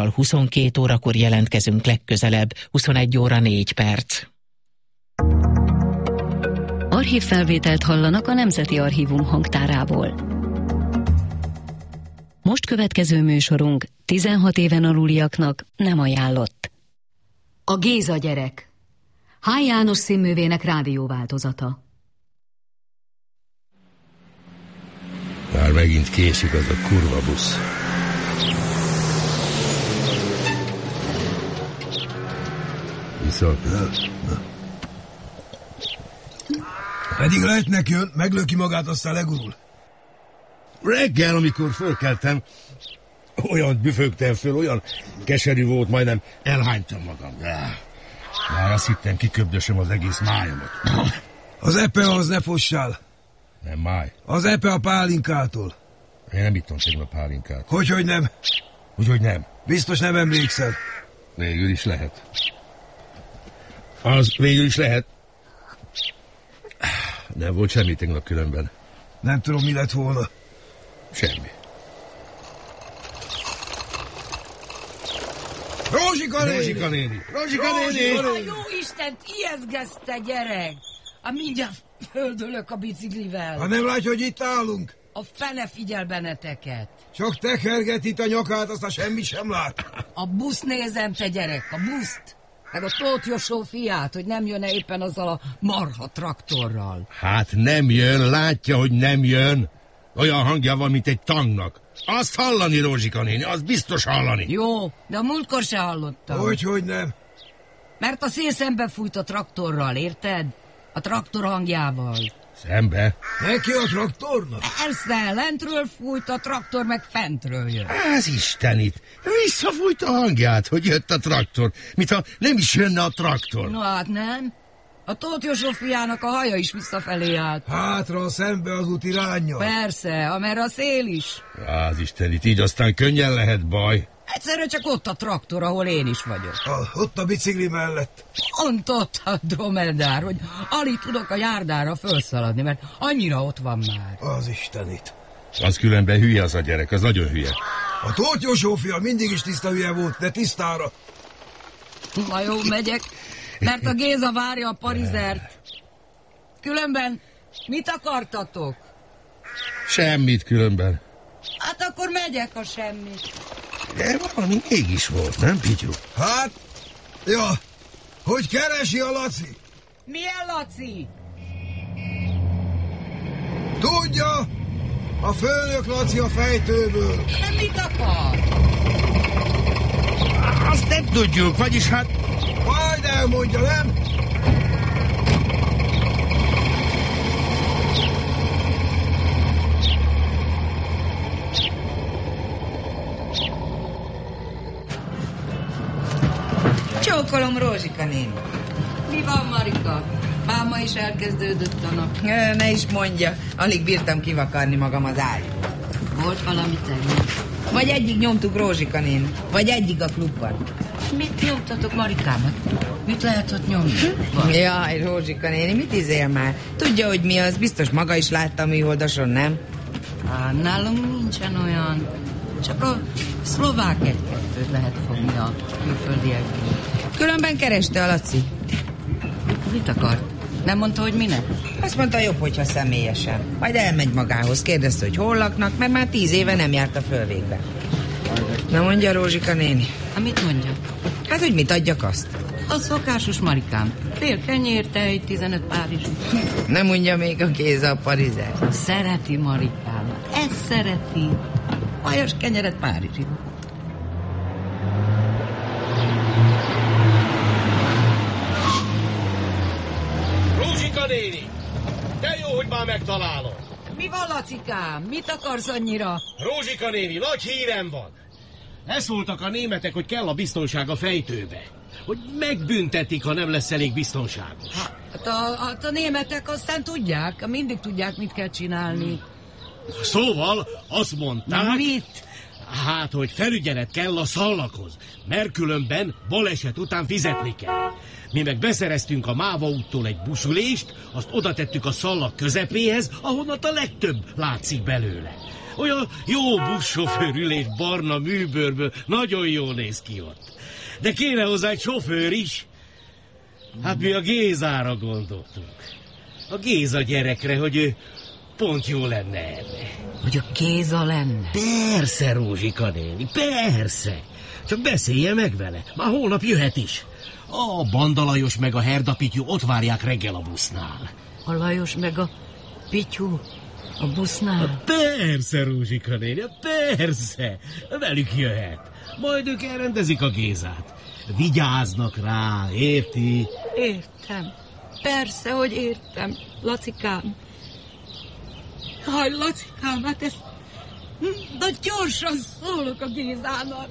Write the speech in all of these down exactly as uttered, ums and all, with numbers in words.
hírával huszonkét órakor jelentkezünk legközelebb, huszonegy óra négy perc. Archívfelvételt hallanak a Nemzeti Archívum hangtárából. Most következő műsorunk tizenhat éven aluliaknak nem ajánlott. A Géza gyerek. H. János színművének rádióváltozata. Már megint késik az a kurva busz. Viszont... Pedig lehetnek jön, meglöki magát, aztán legurul. Reggel, amikor fölkeltem, olyan büfögtem föl, olyan keserű volt, majdnem elhánytam magam. Már azt hittem, kiköbdösöm az egész májomat. Az epe az ne fossál. Nem máj. Az epe a pálinkától. Én nem ittam tegnap pálinkát. Hogyhogy nem? Úgyhogy nem. Biztos nem emlékszel. Végül is lehet. Az végül is lehet. Nem volt semmi tegnap különben. Nem tudom, mi lett volna. Semmi. Rózsika néni! Rózsika néni! Rózsika néni! A jó Isten, ijesztgezte gyerek! A mindjárt földölök a biciklivel. Ha nem látja, hogy itt állunk? A fene figyel benneteket. Csak tekerget itt a nyakát, aztán semmi sem lát. A busz nézem, te gyerek, a buszt. Meg a Tóth Josó fiát, hogy nem jön-e éppen azzal a marha traktorral. Hát nem jön, látja, hogy nem jön. Olyan hangja van, mint egy tangnak. Azt hallani, Rózsika néni, azt biztos hallani. Jó, de a múltkor se hallottam. Hogyhogy nem? Mert a szél szembe fújt a traktorral, érted? A traktor hangjával. Szembe? Neki a traktornak? Persze, lentről fújt a traktor, meg fentről jön. Az Istenit! Visszafújt a hangját, hogy jött a traktor, mintha nem is jönne a traktor. No hát nem. A Tóth Josó fiának a haja is visszafelé állt. Hátra, szembe az út iránnyal. Persze, amerre a szél is. Az Istenit, így aztán könnyen lehet baj. Egyszerre csak ott a traktor, ahol én is vagyok. A, ott a bicikli mellett. Pont ott a dromedár, hogy alig tudok a járdára felszaladni, mert annyira ott van már. Az Istenit. Az különben hülye az a gyerek, az nagyon hülye. A Tóth Josó fia mindig is tiszta hülye volt, de tisztára. Na jó, megyek, mert a Géza várja a parizert. Különben mit akartatok? Semmit különben. Hát akkor megyek, a semmit. De valami mégis volt, nem, Pityu? Hát, ja, hogy keresi a Laci? Milyen Laci? Tudja, a főnök Laci a fejtőből. De mit akar? Azt nem tudjuk, vagyis hát... Majd elmondja, nem? Csókolom, Rózsika néni. Mi van, Marika? Máma is elkezdődött a nap. Ö, ne is mondja, alig bírtam kivakarni magam az ágyból. Volt valami tegnap? Vagy egyig nyomtuk Rózsika néni, vagy egyig a klubban. Mit nyomtatok Marikámat? Mit lehet ott nyomni? Jaj, Rózsika néni, mit izél már? Tudja, hogy mi az? Biztos maga is látta a műholdason, nem? Á, nálunk nincsen olyan. Csak a szlovák egy-kettőt lehet fogni a külföldiekből. Különben kereste a Laci. Mit akart? Nem mondta, hogy minek? Azt mondta, jobb, hogyha személyesen. Majd elmegy magához, kérdezte, hogy hol laknak, mert már tíz éve nem járt a fölvégbe. Na mondja, Rózsika néni. Hát mit mondja? Hát, hogy mit adjak azt? A szokásos Marikám. Fél kenyér, tej, tizenöt párizs. Nem mondja még a Géza a parizer. Szereti Marikám. Ezt szereti. Vajas kenyeret párizsit. Rózsika néni! De jó, hogy már megtalálom. Mi van, Lacikám? Mit akarsz annyira? Rózsika néni, nagy hírem van. Leszóltak a németek, hogy kell a biztonság a fejtőbe. Hogy megbüntetik, ha nem lesz elég biztonságos. Hát a, hát a németek aztán tudják, mindig tudják, mit kell csinálni. Szóval azt mondták... Mit? Hát, hogy felügyelet kell a szallakhoz, mert különben baleset után fizetni kell. Mi meg beszereztünk a Máva úttól egy buszulést, azt oda tettük a szallag közepéhez, ahonnan a legtöbb látszik belőle. Olyan jó buszsofőr ül és barna műbőrből, nagyon jól néz ki ott. De kéne hozzá egy sofőr is. Hát mi a Gézára gondoltunk. A Géza gyerekre, hogy ő pont jó lenne erre. Hogy a Géza lenne? Persze, Rózsika néni, persze. Csak beszélje meg vele, már holnap jöhet is. A Banda Lajos meg a Herda Pityu ott várják reggel a busznál. A Lajos meg a Pityu a busznál? Persze, Rózsika néni, persze. Velük jöhet. Majd ők elrendezik a Gézát. Vigyáznak rá, érti? Értem. Persze, hogy értem, Lacikám. Haj, Lacikám, hát ez... De gyorsan szólok a Gézának.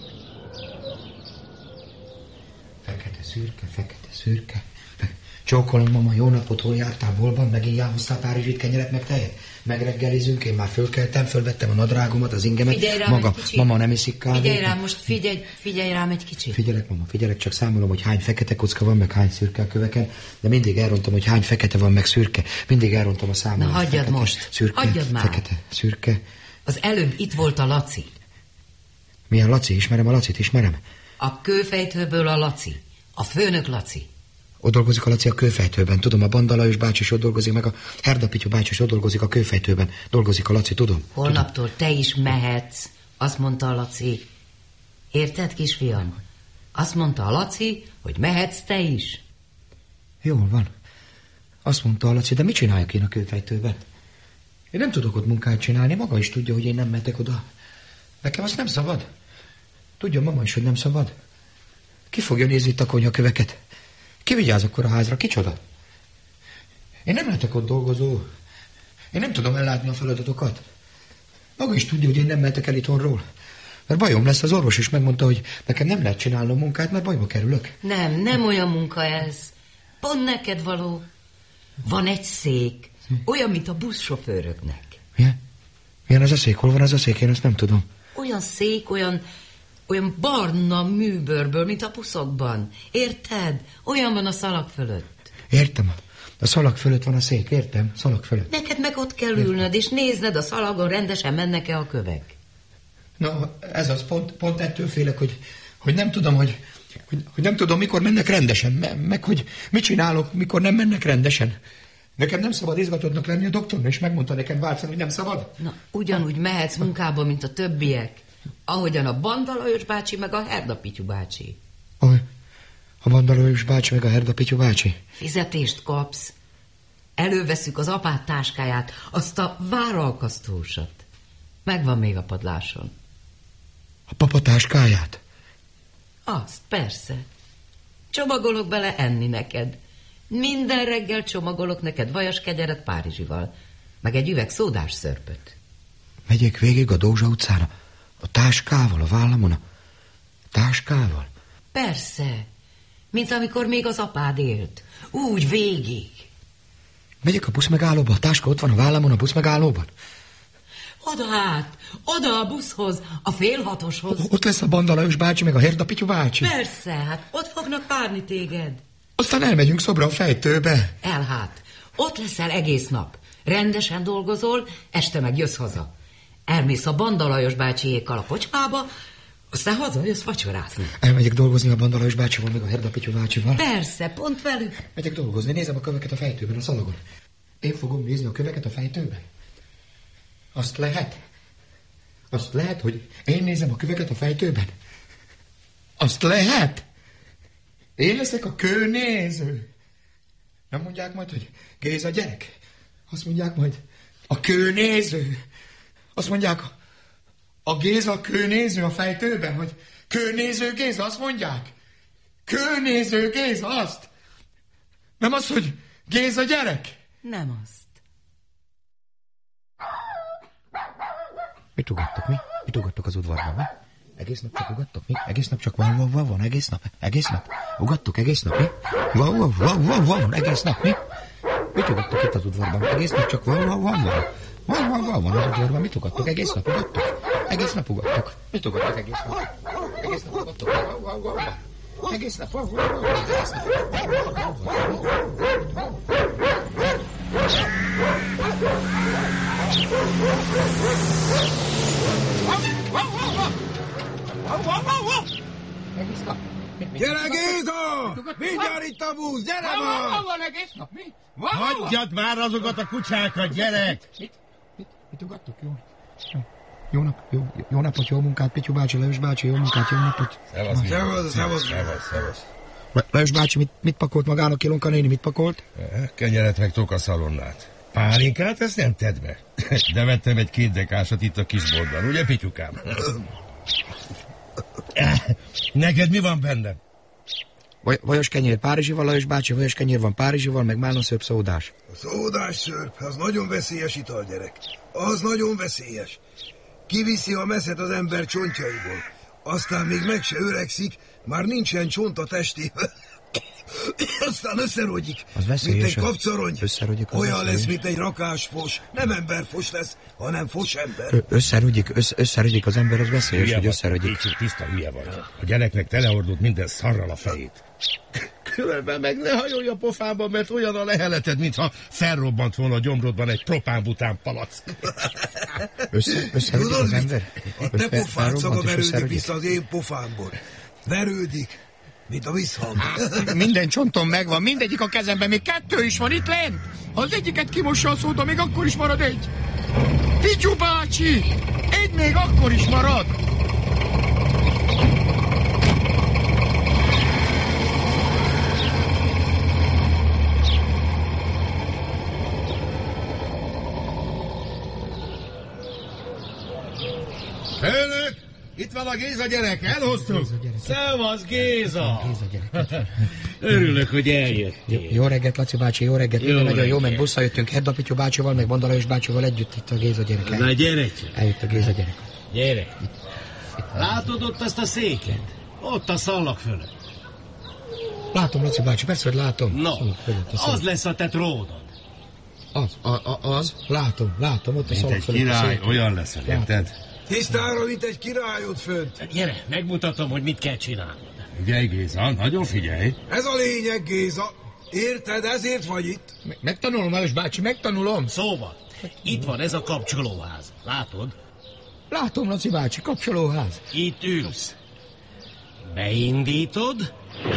Fekete szürke, fekete szürke. Csókolom, mama, jó napot, hol jártál, bolban? Megint elhoztál Párizsit, kenyeret meg tejet? Megreggelizünk, én már fölkeltem, fölvettem a nadrágomat, az ingemet. Figyelj rám maga, egy kicsit. Mama nem iszik kávét. Figyelj rám, most figyelj, figyelj rám egy kicsit. Figyelek, mama, figyelek, csak számolom, hogy hány fekete kocka van, meg hány szürke a köveken, de mindig elrontom, hogy hány fekete van, meg szürke. Mindig elrontom a számolom. Na, hagyjad fekete, most. Szürke, Hagyjad már. Fekete, szürke. Az előbb itt volt a Laci. Milyen Laci? Ismerem a Lacit, ismerem. A kőfejtőből a Laci. A főnök Laci. Ott dolgozik a Laci a kőfejtőben, tudom, a Banda Lajos bácsi is ott dolgozik, meg a Herda Pityu bácsi is ott dolgozik a kőfejtőben. Dolgozik a Laci, tudom. Holnaptól tudom. te is mehetsz, azt mondta a Laci. Érted, kisfiam? Azt mondta a Laci, hogy mehetsz te is. Jól van. Azt mondta a Laci, de mit csináljak én a kőfejtőben? Én nem tudok ott munkát csinálni, maga is tudja, hogy én nem mehetek oda. Nekem azt nem szabad. Tudja mama is, hogy nem szabad. Ki fogja nézni itt a konyhaköveket? Ki vigyáz akkor a házra? Kicsoda? Én nem lehetek ott dolgozó. Én nem tudom ellátni a feladatokat. Maga is tudja, hogy én nem mehetek el itthonról. Mert bajom lesz, az orvos is megmondta, hogy nekem nem lehet csinálnom munkát, mert bajba kerülök. Nem, nem olyan munka ez. Pont neked való. Van egy szék, olyan, mint a buszsofőröknek. Milyen? Milyen az a szék? Hol van az a szék? Én azt nem tudom. Olyan szék, olyan, olyan barna műbőrből, mint a buszokban. Érted? Olyan van a szalag fölött. Értem. A szalag fölött van a szék, értem? Szalag fölött. Neked meg ott kell ülnöd, és nézned a szalagon rendesen mennek-e a kövek. Na, ez az, pont, pont ettől félek, hogy, hogy nem tudom, hogy, hogy, hogy nem tudom, mikor mennek rendesen, meg, meg hogy mit csinálok, mikor nem mennek rendesen. Nekem nem szabad izgatottnak lenni, a doktornő és megmondta nekem Válcán, hogy nem szabad. Na, ugyanúgy mehetsz munkába, mint a többiek. Ahogyan a Banda Lajos bácsi, meg a Herda Pityu bácsi. Oly, a Banda Lajos bácsi, meg a Herda Pityu bácsi. Fizetést kapsz. Előveszük az apád táskáját, azt a váralkasztósat. Megvan még a padláson. A papa táskáját? Azt, persze. Csomagolok bele enni neked. Minden reggel csomagolok neked vajas kegyeret Párizsival, meg egy üveg szódás szörpöt. Megyek végig a Dózsa utcára, a táskával, a vállamon, a táskával? Persze, mint amikor még az apád élt. Úgy végig. Megyek a buszmegállóba, a táska ott van a vállamon a buszmegállóban? Oda át, oda a buszhoz, a félhatoshoz. Ott lesz a Banda Lajos bácsi, meg a Herda Pityu bácsi. Persze, hát ott fognak várni téged. Aztán elmegyünk Szobra a fejtőbe. Elhát, ott leszel egész nap. Rendesen dolgozol, este meg jössz haza. Elmész a Banda Lajos bácsiékkal a kocsmába, aztán hazajössz vacsorázni. Elmegyek dolgozni a Banda Lajos bácsival, meg a Herda Pityu bácsival. Persze, pont velük. Megyek dolgozni, nézem a köveket a fejtőben, a szalagon. Én fogom nézni a köveket a fejtőben. Azt lehet? Azt lehet, hogy én nézem a köveket a fejtőben? Azt lehet? Én leszek a kőnéző. Nem mondják majd, hogy Géza gyerek? Azt mondják majd, a kőnéző. Azt mondják, a Géza a kőnéző a fejtőben, hogy kőnéző Géza, azt mondják. Kőnéző Géza, azt. Nem az, hogy Géza gyerek? Nem azt. Mit ugattok, mi? Mit ugattok az udvarban, mi? Egész nap csak ugattok, mi? Egész nap csak van, van, van, van, egész nap, egész nap. Ugattok egész nap, mi? Van, van, van, van, van, egész nap, mi? Mit ugattok itt az udvarban? Egész nap csak van, van, van, van. Van, van, van, van az udvarban, mit ugattok? Egész nap ugattok? Egész nap ugattok. Mit ugattok egész nap? Egész nap ugattok, van, van, van, van. Egész nap, van, van, van, egész nap. Van, van, van, van. Gyere, Géza! Mindjárt itt a busz, gyere már! Hagyjad már azokat a kucsákat, gyerek! Mit? Mit? Mit ugattok? Jó, jó, jó, nap, jó, jó napot, jó munkát, Pityu bácsi, Lajos bácsi, jó munkát, jó napot. Szevasz, szevasz, szevasz, szevasz, szevasz. Lajos bácsi, mit, mit pakolt magának, Ilonka néni, mit pakolt? Kenyeret meg tókaszalonnát. Pálinkát, ezt nem tedd be. De vettem egy kétdekásat itt a kisboltban, ugye, Pityukám? Neked mi van benne? Vaj, vajos kenyér Párizsival, Lajos bácsi, vajos kenyér van Párizsival, meg málna szörp szódás. A szódás szörp, az nagyon veszélyes ital, gyerek. Az nagyon veszélyes. Kiviszi a meszet az ember csontjaiból. Aztán még meg se öregszik, már nincsen csont a testében. Aztán összerogyik, mint egy kapcarony. Olyan lesz, mint egy rakásfos. Nem emberfos lesz, hanem fosember. Ö- összerogyik, össze- összerogyik az ember, az veszélyes, Hülye hogy vagy, összerogyik. Így tiszta hülye vagy. A gyereknek teleordult minden szarral a fejét. Különben meg ne hajolj a pofába, mert olyan a leheleted, mintha felrobbant volna a gyomrodban egy propánbután palack. Össze, összerogyik az ember? A te pofád szaga verődik vissza az én pofámból. Verődik, mint a visszhang. Minden csontom megvan, mindegyik a kezemben, még kettő is van itt lent. Ha az egyiket kimossa a szóda, még akkor is marad egy. Pityu bácsi, egy még akkor is marad. Főnök! Itt van a Géza gyerek, elhoztuk! Szevasz, Géza! Géza gyerek. Örülök, hogy eljöttél. Jó, jó reggelt, Laci bácsi, jó reggelt. Jó Minden nagyon jó, reggelt. meg busszal jöttünk Hedda Pityu bácsival, meg Banda Lajos bácsival együtt itt a Géza gyerek. Na, gyere csak. Eljött a Géza gyerek. Gyere. Látod ott azt a széket? Ott a szallag fölött. Látom, Laci bácsi, persze, hogy látom. No, Szalag fölött a szék. az lesz a te tródod. Az, a, a, az, látom, látom, ott a Mint szalag egy fölött a király, szék. olyan leszel, érted? Tisztára, mint egy királyod fönt. Gyere, megmutatom, hogy mit kell csinálnod. Figyelj, Géza, nagyon figyelj. Ez a lényeg, Géza. Érted, ezért vagy itt. Me- Megtanulom, Lajos bácsi, megtanulom. Szóval, itt van ez a kapcsolóház. Látod? Látom, Laci bácsi, kapcsolóház. Itt ülsz. Beindítod.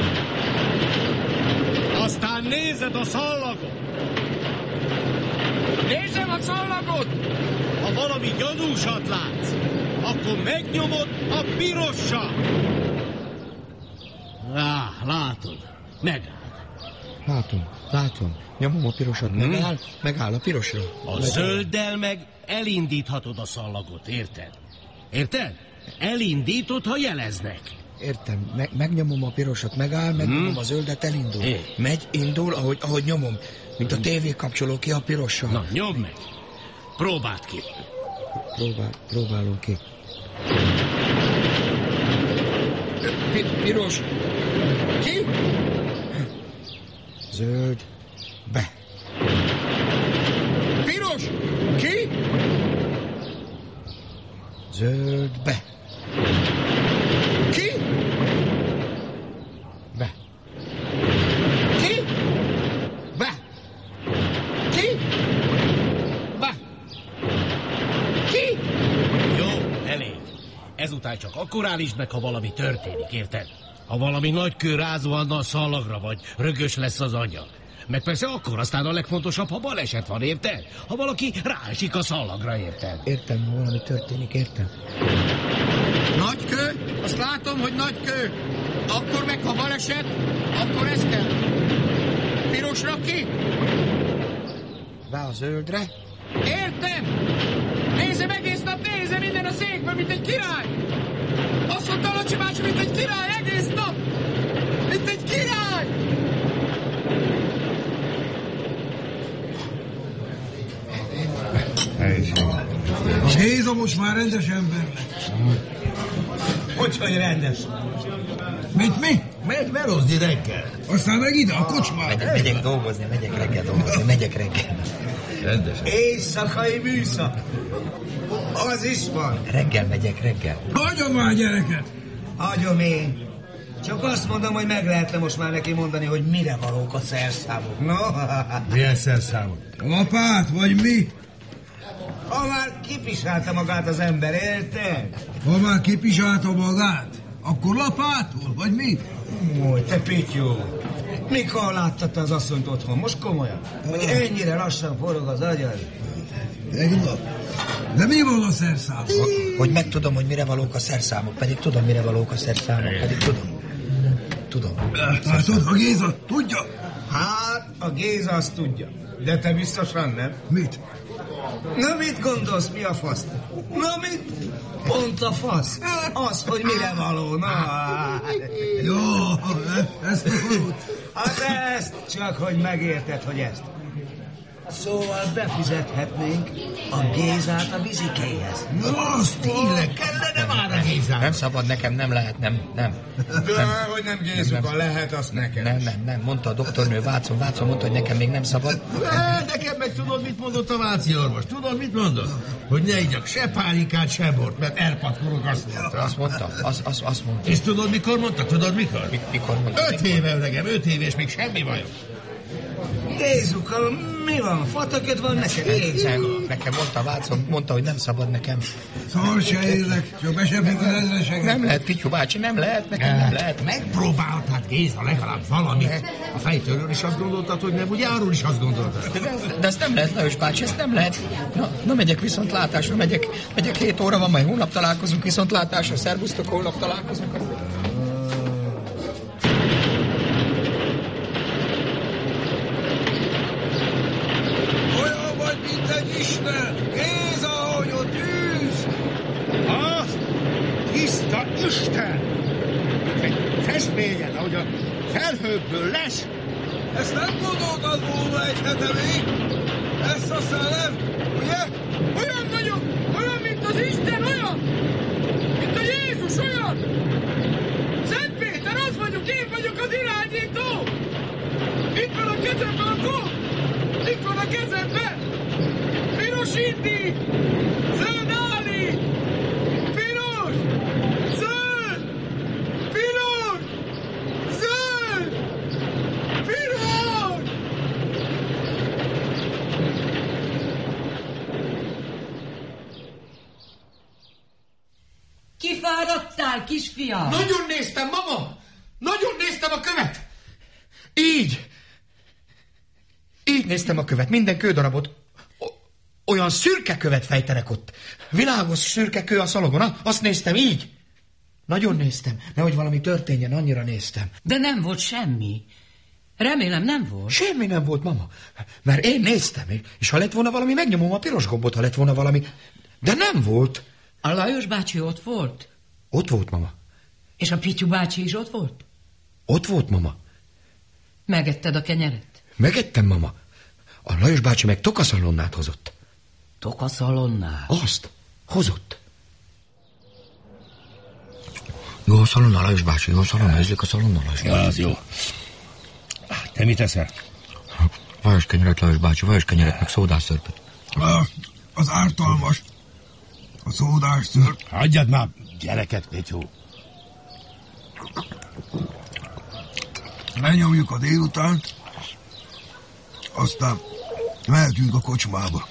Aztán nézed a szallagot. Nézem a szallagot! Ha valami gyanúsat látsz, akkor megnyomod a pirossal. Á, látod. Megáll. Látom, látom. Nyomom a pirosat, megáll, megáll a pirosra. A zölddel meg elindíthatod a szallagot, érted? Érted? Elindítod, ha jeleznek. Értem, me- megnyomom a pirosat, megáll, megnyomom Hmm. a zöldet, elindul. É. Megy, indul, ahogy, ahogy nyomom. Mint a tévé kapcsoló ki a pirossal. Na, nyomd meg. Próbáld ki. Próbál, próbálom ki. Pi- piros. Ki? Zöld. Be. Piros. Ki? Zöld. Be. Ki? Be. Ki? Be. Ki? Be. Ki? Jó, elég. Ezután csak akkor állítsd meg, ha valami történik, érted? Ha valami nagy kő rázuhanna a szallagra, vagy rögös lesz az anyag. Meg persze akkor aztán a legfontosabb, ha baleset van, érted? Ha valaki ráesik a szallagra, érted? Értem, ha valami történik, értem. Nagy kő? Azt látom, hogy nagy kő. Akkor meg, ha baleset, akkor ez kell. Pirosra ki? Be a zöldre. Értem! Nézem, egész nap nézem minden a székben, mint egy király! Azt mondta Lacsi bácsi, mint egy király, egész nap! Mint egy király! Géza most már rendes ember lett. Hogy rendes? Mit mi? Megy melózni reggel. Aztán meg ide, a kocsmába. Megyek, megyek dolgozni, megyek reggel dolgozni, megyek reggel. Rendes. Éjszakai műszak. Az is van. Reggel megyek, reggel. Hagyom már gyereket. Hagyom én. Csak azt mondom, hogy meg lehetne most már neki mondani, hogy mire valók a szerszámok. No? Milyen szerszámot? Lapát, vagy mi? Ha már kipisálta magát az ember, érted? Ha már kipisálta magát, akkor lapától, vagy mi? Múj, te Pityu, mikor láttad az asszonyt otthon? Most komolyan? Hogy ennyire lassan forog az agyad? Tegnap? De mi van a szerszámok? Hogy megtudom, hogy mire valók a szerszámok, pedig tudom, mire valók a szerszámok, pedig tudom. Tudom. Hát tudod, a Géza tudja? Hát, a Géza azt tudja. De te biztosan nem? Mit? Na mit gondolsz, mi a fasz? Na mit? Pont a fasz. Az, hogy mire való, na. Jó, ezt tudod. Hát ezt, csak hogy megérted, hogy ezt. Szóval befizethetnénk a Gézát a vizikéhez. Az tényleg kellene már a Gézát. Nem szabad nekem, nem lehet, nem, nem. De nem, hogy nem Gézuka, lehet azt nekem. Nem, nem, nem, mondta a doktornő, Vácon, Vácon mondta, hogy nekem még nem szabad. De, nekem meg tudod, mit mondott a Váci orvos? Tudod, mit mondott? Hogy ne igyak se pálinkát, se bort, mert elpatkolok, azt mondta. Azt mondta, azt, azt, azt mondta. És tudod, mikor mondta? Tudod, mikor? Mi, mikor mondta? Öt éve, öregem, öt éve, és még semmi bajom. Gézuka, mi van? Fataköd van neked? Nem, nekem mondta Vácon, mondta, hogy nem szabad nekem. Szar se élek, csak beseblik az ezreseket. Nem lehet, Pityu bácsi, nem lehet, nekem nem lehet. Megpróbáltad, Géza, legalább valamit. A fejtőről is azt gondoltad, hogy nem, ugye arról is azt gondoltad. De, de ezt nem lehet, Lajos bácsi, ezt nem lehet. Na, na megyek viszontlátásra, megyek, megyek hét óra van, majd hónap találkozunk viszontlátásra, szervusztok, holnap találkozunk. Isten! Géza, hogy ott űz! Az tiszta Isten! Egy festményen, ahogy a felhőkből lesz. Ezt nem gondoltad volna egy hete még? Ezt aztán nem, ugye? Olyan vagyok! Olyan, mint az Isten, olyan! Mint a Jézus, olyan! Szent Péter, az vagyok, én vagyok az irányító! Itt van a kezemben a gól! Itt van a kezemben! Piros indi! Zöld áli! Piros! Zöld! Piros! Zöld! Piros! Kifáradtál, kisfiam? Nagyon néztem, mama! Nagyon néztem a követ! Így! Így néztem a követ, minden kődarabot. Olyan szürke követ fejtenek ott. Világos szürke kő a szalagon, azt néztem így. Nagyon néztem, nehogy valami történjen, annyira néztem. De nem volt semmi. Remélem nem volt. Semmi nem volt, mama. Mert én néztem, és ha lett volna valami, megnyomom a piros gombot, ha lett volna valami. De nem volt. A Lajos bácsi ott volt? Ott volt, mama. És a Pityu bácsi is ott volt? Ott volt, mama. Megetted a kenyeret? Megettem, mama. A Lajos bácsi meg tokaszalonnát hozott. Tokaszalonnát? Azt hozott. Jó a szalonna, Lajos bácsi, jó a szalonna, ízlik a szalonna, Lajos bácsi. Ja, az jó. Te mit eszel? Vajos kenyeret, Lajos bácsi, vajos kenyeret, meg szódás szörpöt. Az ártalmas. A szódás szörp. Hagyjad már gyereket, Pityu. Lenyomjuk a délutánt, aztán mehetünk a kocsmába.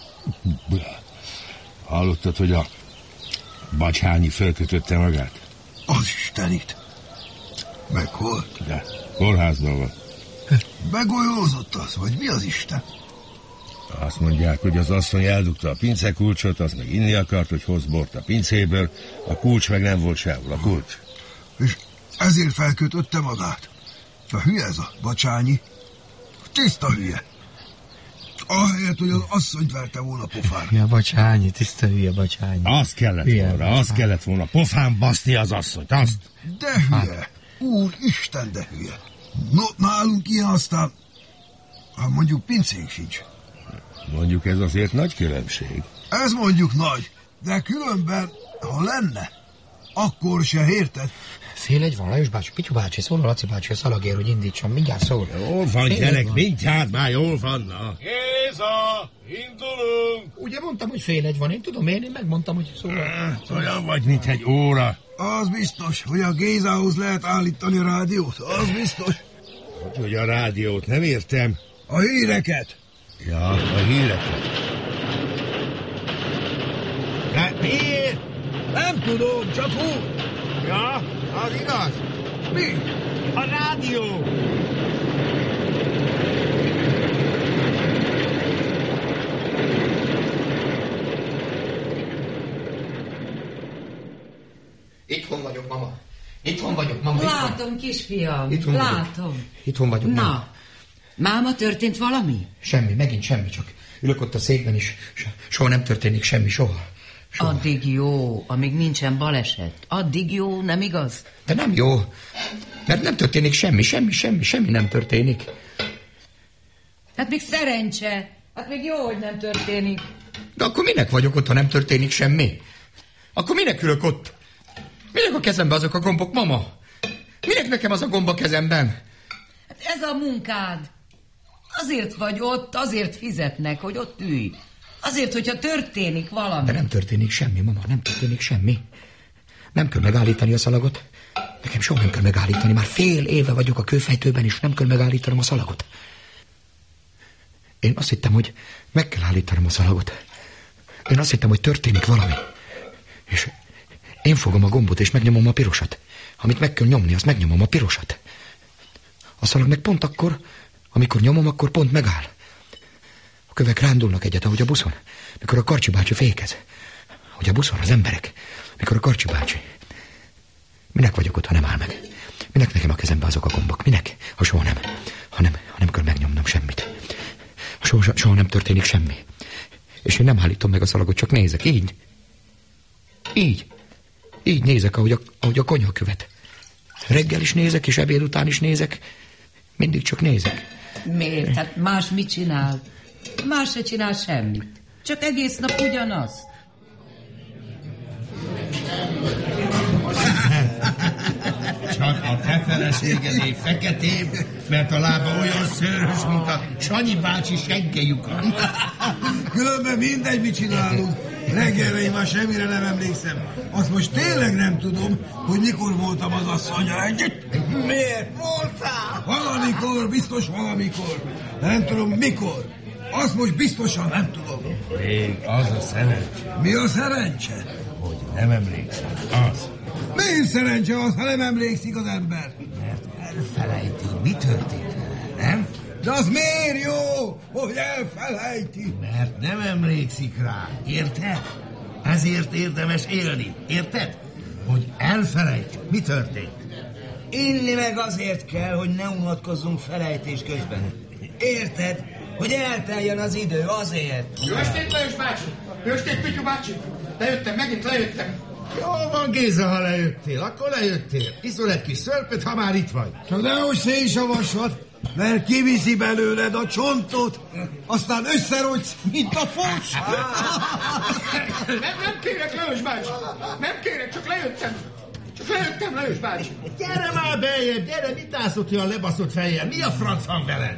Hallottad, hogy a Bacsányi fölkötötte magát? Az Istenit. Meg hol? De kórházban van. Begolyózott az, vagy mi az Isten? Azt mondják, hogy az asszony eldugta a pincekulcsot, az meg inni akart, hogy hoz bort a pincéből, a kulcs meg nem volt sehol, a kulcs. És ezért felkötötte magát. A hülye ez a Bacsányi. Tiszta hülye. Ahelyett, hogy az asszonyt verte volna pofán. Ja, Bacsányi, tiszta hülye Bacsányi. Az kellett hülye, volna, az Bacsányi. kellett volna pofán baszni az asszonyt, azt. De hülye. Úr Isten, de hülye. No, nálunk ilyen aztán, ha mondjuk pincénk sincs. Mondjuk ez azért nagy különbség. Ez mondjuk nagy, de különben, ha lenne, akkor se érted. Fél egy van, Lajos bácsi, Pityu bácsi, szól a Laci bácsi a szalagér, hogy indítson, mindjárt szól. Jól van, fél gyerek, mindjárt már jól vannak. Géza, indulunk! Ugye mondtam, hogy fél egy van, én tudom, én, én megmondtam, hogy szól. Ah, olyan vagy, mint egy óra. Az biztos, hogy a Gézához lehet állítani a rádiót, az biztos. Hogy, hogy a rádiót, nem értem. A híreket. Ja, a híreket. Miért? Nem tudom, csak úgy. Ja, az igaz. Mi? A rádió. Itthon vagyok, mama. Itthon vagyok, mama. Látom, kisfiam, Itthon látom. Vagyok. Itthon vagyok, Na, mama. máma, történt valami? Semmi, megint semmi, csak ülök ott a székben is. Soha nem történik semmi, soha. soha. Addig jó, amíg nincsen baleset. Addig jó, nem igaz? De nem jó, mert nem történik semmi, semmi, semmi, semmi nem történik. Hát még szerencse. Hát még jó, hogy nem történik. De akkor minek vagyok ott, ha nem történik semmi? Akkor minek ülök ott? Minek a kezemben azok a gombok, mama? Minek nekem az a gomb a kezemben? Hát ez a munkád. Azért vagy ott, azért fizetnek, hogy ott ülj. Azért, hogyha történik valami. De nem történik semmi, mama, nem történik semmi. Nem kell megállítani a szalagot. Nekem soha nem kell megállítani. Már fél éve vagyok a kőfejtőben, és nem kell megállítanom a szalagot. Én azt hittem, hogy meg kell állítanom a szalagot. Én azt hittem, hogy történik valami. És én fogom a gombot, és megnyomom a pirosat. Amit meg kell nyomni, azt megnyomom a pirosat. A szalag meg pont akkor, amikor nyomom, akkor pont megáll. A kövek rándulnak egyet, ahogy a buszon. Mikor a Karcsi bácsi fékez. Ahogy a buszon az emberek. Mikor a Karcsi bácsi. Minek vagyok ott, ha nem áll meg? Minek nekem a kezembe azok a gombok? Minek? Ha soha nem. Ha nem, ha nem kell megnyomnom semmit. Soha, soha nem történik semmi. És én nem állítom meg a szalagot, csak nézek. Így. Így. Így nézek, ahogy a, ahogy a konyha követ. Reggel is nézek, és ebéd után is nézek. Mindig csak nézek. Miért? Hát más mit csinál? Más se csinál semmit. Csak egész nap ugyanaz. Csak a te feleségedé feketébb, mert a lába olyan szőrös, mint a Sanyi bácsi seggelyuka. Különben mindegy, mit csinálunk. Reggelre én már semmire nem emlékszem. Azt most tényleg nem tudom, hogy mikor voltam az asszonnyal együtt. Miért voltál? Valamikor, biztos valamikor. Nem tudom mikor. Azt most biztosan nem tudom. Még az a szerencse. Mi a szerencse? Hogy nem emlékszem. Az. Miért szerencse az, ha nem emlékszik az ember? Mert elfelejti, mi történt vele, nem? De az miért jó, hogy elfelejti? Mert nem emlékszik rá, érted? Ezért érdemes élni, érted? Hogy elfelejtjük, mi történt. Inni meg azért kell, hogy ne unatkozzunk felejtés közben. Érted? Hogy elteljen az idő, azért. Jó estét, Lajos bácsi! Jó estét, Pityu bácsi! Lejöttem, megint lejöttem. Jó van, Géza, ha lejöttél, akkor lejöttél. Iszol egy kis szörpöt, ha már itt vagy. Csak nehogy szénsavasod, mert kiviszi belőled a csontot, aztán összerogysz, mint a fos. nem, nem kérek, Lajos bácsi! Nem kérek, csak lejöttem. Csak lejöttem, Lajos bácsi. Gyere már beljebb, gyere, mit állsz ott olyan lebaszott fejjel? Mi a franc van veled?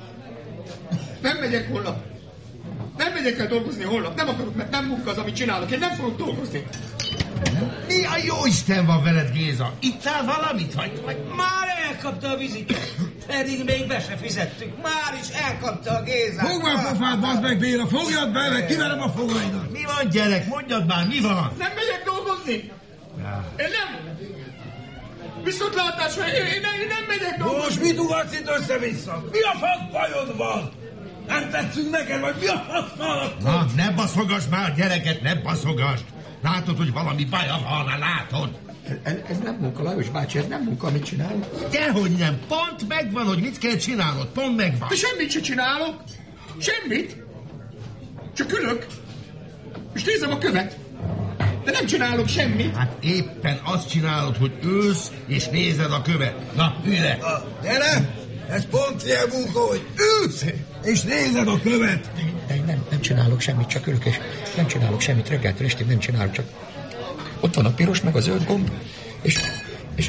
Nem megyek holnap. Nem megyek el dolgozni holnap. Nem akarok, mert nem munka az, amit csinálok. Én nem fogok dolgozni. Mi a jó Isten van veled, Géza? Ittál valamit? Vagy, vagy... Már elkapta a viziket. Pedig még be se fizettük. Már is elkapta a Gézát. Fogd már pofád, bazd meg, Béla, fogjad be, meg kiverem a fogaidat. Mi van, gyerek? Mondjad már, mi van? Nem megyek dolgozni. Ja. Én nem. Viszontlátásra, én, én, én nem megyek dolgozni. Most mit ugatsz itt össze-vissza? Mi a fasz bajod van? Nem tetszünk neked, vagy mi a fasz van? Na, ne baszogasd már a gyereket, ne baszogasd. Látod, hogy valami baja van, látod? Ez, ez nem munka, Lajos bácsi, ez nem munka, amit csinálok. Dehogy nem, pont megvan, hogy mit kell csinálnod, pont megvan. De semmit se csinálok. Semmit. Csak ülök. És nézem a követ. De nem csinálok semmit. Hát éppen azt csinálod, hogy ülsz és nézed a követ. Na, ülj le. Gyere! Ez pont ilyen munka, hogy ülsz és nézed a követ. De én nem, nem csinálok semmit, csak ülök, és nem csinálok semmit. Reggeltől estig nem csinálok, csak ott van a piros meg a zöld gomb, és, és,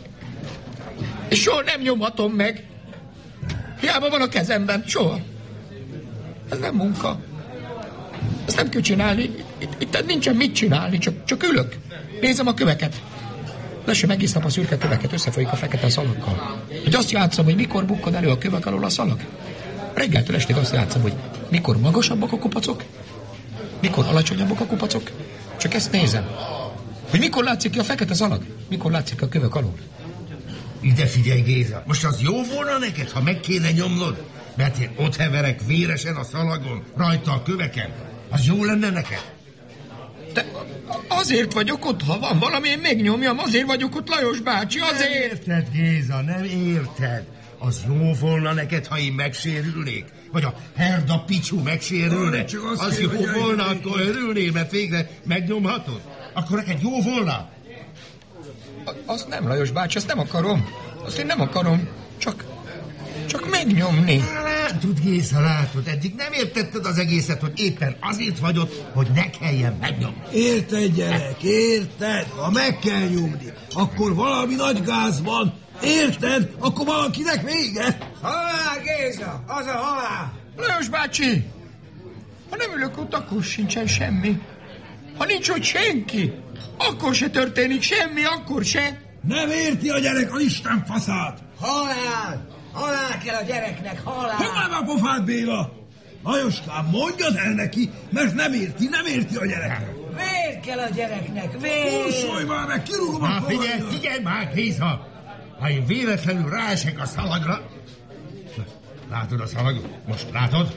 és soha nem nyomhatom meg. Hiába van a kezemben, soha. Ez nem munka. Ezt nem kell csinálni. Itt, itt nincsen mit csinálni, csak, csak ülök. Nézem a köveket. Lassan egész nap a szürke köveket, összefolyik a fekete szalakkal. Hogy azt játszom, hogy mikor bukkad elő a kövek alól a szalag. Reggeltől estig azt játszom, hogy mikor magasabbak a kupacok, mikor alacsonyabbak a kupacok, Csak ezt nézem. Hogy mikor látszik ki a fekete szalag? Mikor látszik a kövek alól? Ide figyelj, Géza, most az jó volna neked, ha meg kéne nyomnod? Mert én ott heverek véresen a szalagon, rajta a köveken. Az jó lenne neked? De azért vagyok ott, ha van valami, én megnyomjam, azért vagyok ott, Lajos bácsi, azért. Nem érted, Géza, nem érted. Az jó volna neked, ha én megsérülnék? Vagy a Herda Picsú megsérülne? Az, az jó volna, akkor örülnél, mert végre megnyomhatod? Akkor neked jó volna? Azt nem, Lajos bácsi, azt nem akarom. Azt én nem akarom, csak, csak megnyomni. Látod, Géza, látod, eddig nem értetted az egészet, hogy éppen azért vagy ott, hogy ne kelljen megnyomni. Érted, gyerek, érted? Ha meg kell nyomni, akkor valami nagy gáz van. Érted? Akkor valakinek vége. Halál, Géza! Az a halál! Lajos bácsi! Ha nem ülök ott, akkor sincsen semmi. Ha nincs ott senki, akkor se történik semmi, akkor se. Nem érti a gyerek a Isten faszát. Halál! Halál kell a gyereknek, halál! Fogd meg a pofád, Béla! Lajoskám, mondjad el neki, mert nem érti, nem érti a gyerek. Vér kell a gyereknek, vér! Kursolj már meg, kirúgom a pofádat! Figyelj, figyelj már, Géza! Ha én véletlenül ráesek a szalagra... Látod a szalagot? Most látod?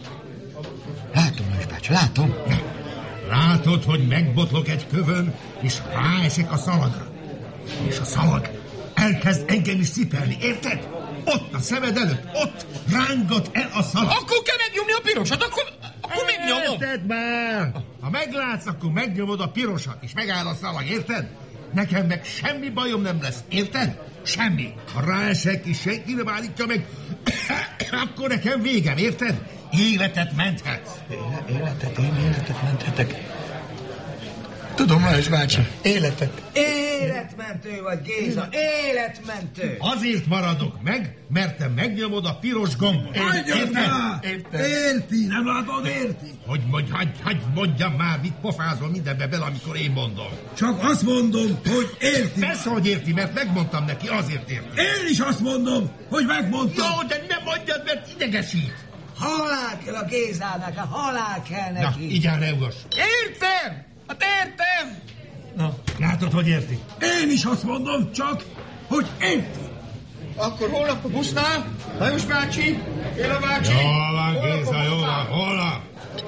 Látom, Lajos bácsi, látom. Látod, hogy megbotlok egy kövön, és ráesek a szalagra. És a szalag elkezd engem is cipelni, érted? Ott a szemed előtt, ott rángat el a szalag. Akkor kell megnyomni a pirosat, akkor, akkor megnyomom. Érted már? Ha meglátsz, akkor megnyomod a pirosat, és megáll a szalag, érted? Nekem meg semmi bajom nem lesz, érted? Semmi. Ha ráesek, és senki nem állítja meg, akkor nekem végem, érted? Életet menthetsz. Életet, én életet menthetek. Tudom, Lajos bácsi, életet. Életmentő vagy, Géza, életmentő. Azért maradok meg, mert te megnyomod a piros gombot. Hagyjad már! Érti, nem látod, érti? Hogy mondj, hagyj, hagyj, mondjam már, mit pofázol mindenbe bele, amikor én mondom. Csak azt mondom, hogy érti. Persze, hogy érti, mert megmondtam neki, azért érti. Én is azt mondom, hogy megmondtam. Jó, de ne mondjad, mert idegesít. Halál kell a Gézának, a halál kell neki. Na, így áll, ne ugass. Értem! Hát értem! Na, látod, hogy érti? Én is azt mondom, csak, hogy érti. Akkor holnap a busznál, Lajos bácsi, Béla bácsi. Jól van, Géza, jól van, holnap.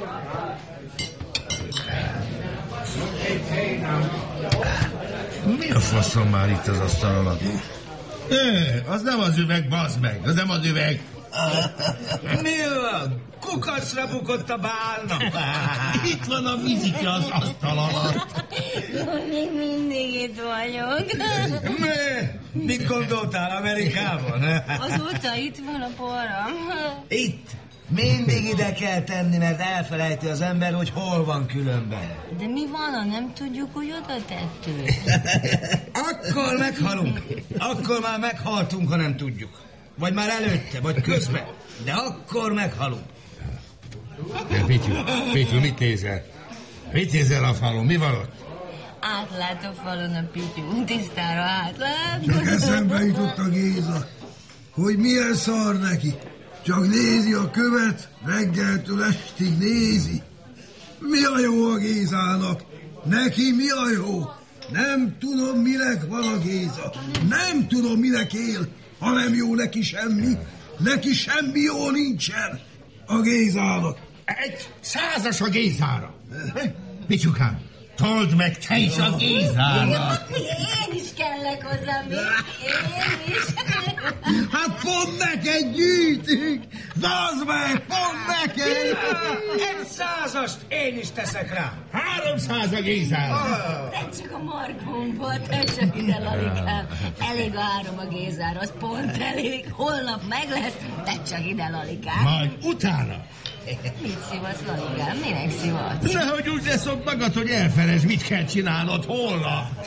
Mi a faszom már itt az asztal alatt? É, az nem az üveg, bazd meg, az nem az üveg. Mi van? Kukacra bukott a bálna. Itt van a vizike az asztal alatt. Még mindig itt vagyok. Mi? Mit gondoltál Amerikában? Azóta itt van a porram. Itt? Mindig ide kell tenni, mert elfelejti az ember, hogy hol van különben. De mi van, ha nem tudjuk, hogy oda tettük? Akkor meghalunk. Akkor már meghaltunk, ha nem tudjuk. Vagy már előtte, vagy közben. De akkor meghalunk. Pityu, Pityu, mit nézel? Mit nézel a falon? Mi van ott? Átlát a falon a Pityu, tisztára átlát. Csak eszembe jutott a Géza, hogy milyen szar neki. Csak nézi a követ, reggeltől estig nézi. Mi a jó a Gézának? Neki mi a jó? Nem tudom, minek van a Géza. Nem tudom, minek él, ha nem jó neki semmi. Neki semmi jó nincsen a Gézának. Egy százas a Gézára. Pityukám, told meg te is a Gézának. Én is kellek hozzá, még. Én is. Hát pont neked gyűjtünk! Bazd meg, pont neked! Egy százast én is teszek rá. Háromszáz a Gézára. Te csak a markomba, te csak ide, Lalikám. Elég a három a Gézára, az pont elég. Holnap meg lesz, te csak ide, Lalikám. Majd utána. Mit szivasz, Lalikám? Minek szivasz? Nehogy úgy leszok magad, hogy elfelejtsd, mit kell csinálnod holnap.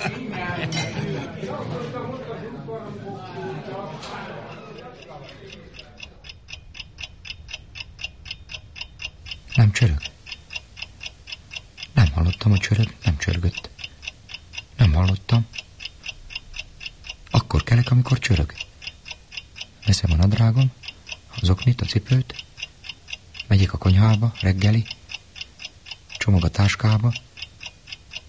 Nem csörög. Nem hallottam, hogy csörög, nem csörgött. Nem hallottam. Akkor kelek, amikor csörög. Veszem a nadrágom, az oknit, a cipőt, megyek a konyhába, reggeli, csomag a táskába,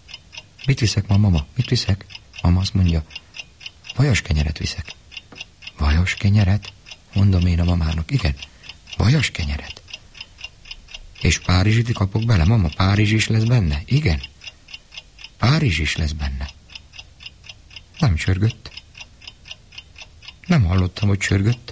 Mit viszek ma, mama? Mit viszek? Mama azt mondja, vajas kenyeret viszek. Vajas kenyeret? Mondom én a mamának. Igen, vajas kenyeret. És Párizsit kapok bele, mama, Párizs is lesz benne? Igen. Párizs is lesz benne. Nem csörgött. Nem hallottam, hogy csörgött.